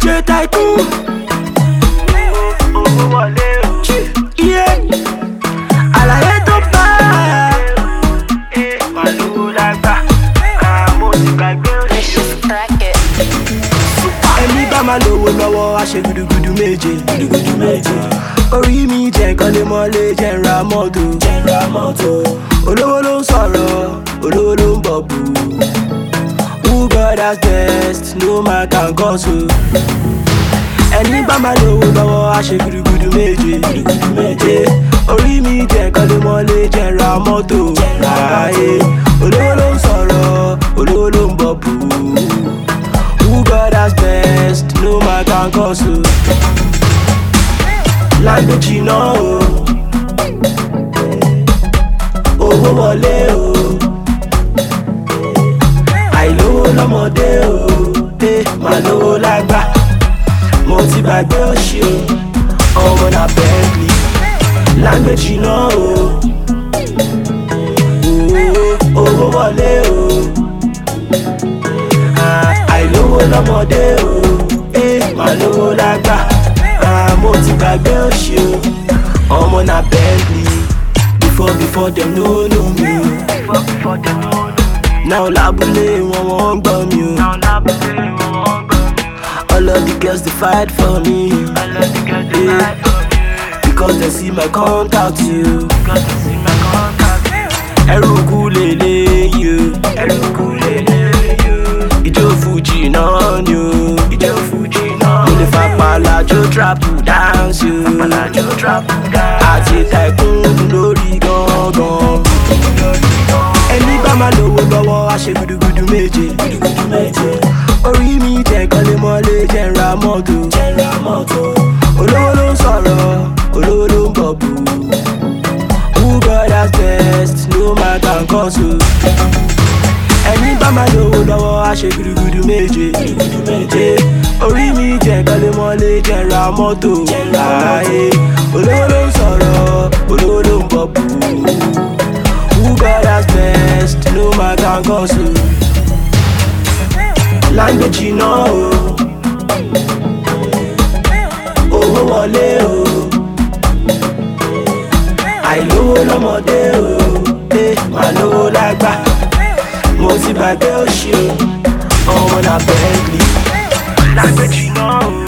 J Tycoon. Owó wọlé o. Yeah. Àlàyé tó bá. Màlúù lágbà. Àmọ́ ti gbàgbé òṣì. Ẹni bá máa lówó lọ́wọ́ á ṣe gudugudu méje. Gudugudu méje. Orí mi jẹ́ nǹkan lè mọ́lé jẹ́ ń ra mọ́tò. Jẹ́ ń ra mọ́tò. Olówó ló ń sọ̀rọ̀, olówó ló ń bọ̀ bù. Who God has best, no man can console. Ẹni bá máa lówó lọ́wọ́ á ṣe gudugudu méje. Gudugudu méje. Orí mi jẹ́ nǹkan lè mọ́lé jẹ́ ń ra mọ́tò. Jẹ́ ń ra mọ́tò. Olówó ló ń sọ̀rọ̀, olówó ló ń bọ̀ bù. Who God has best, no man can console. Language náà o. Owó wọlé o. Àìlówó lọ́mọdé o. Màá lówó lágbà. Mo ti gbàgbé òṣì o. Ọmọ náà Bentley. Language náà o. Owó wọlé o. Àìlówó lọ́mọdé o. Màá lówó lágbà. Mo ti gbàgbé òṣì o. Ọmọ náà Bentley. Before them no know me. Before them no know me. Now lábúlé wọn wọ́n gbọ́ mi o. Now lábúlé wọn wọ́n gbọ́ mi. All of the girls they fight for me. All of the girls they fight for me. Because they see my contact you. Because they see my contact you. Ẹrù kú lélẹ́yìí o. Ẹrù kú lélẹ́yìí o. Ijó Fuji náà ni o. Ijó Fuji náà ni o. Mo lè fa pàlàjò trap dance o. Pàlàjò trap dance. Àti Tycoon lórí gangan. Ẹni bá máa lówó lọ́wọ́ á ṣe gudugudu méje. Gudugudu méje. Orí mi jẹ́ nǹkan lè mọ́lé jẹ́ ń ra mọ́tò. Jẹ́ ń ra mọ́tò. Olówó ló ń sọ̀rọ̀, olówó ló ń bọ̀ bù. Who God has best, no man can console. Ẹni bá máa lówó lọ́wọ́ á ṣe gudugudu méje. Gudugudu méje. Orí mi jẹ́ nǹkan lè mọ́lé jẹ́ ń ra mọ́tò. Jẹ́ ń ra mọ́tò. Olówó ló ń sọ̀rọ̀, olówó ló ń bọ̀ bù. Who God has best, no man can console. Language náà o. Owó wọlé o. Àìlówó lọ́mọdé o. Màá lówó lágbà. Mo ti gbàgbé òṣì o. Ọmọ náà Bentley. Language náà o.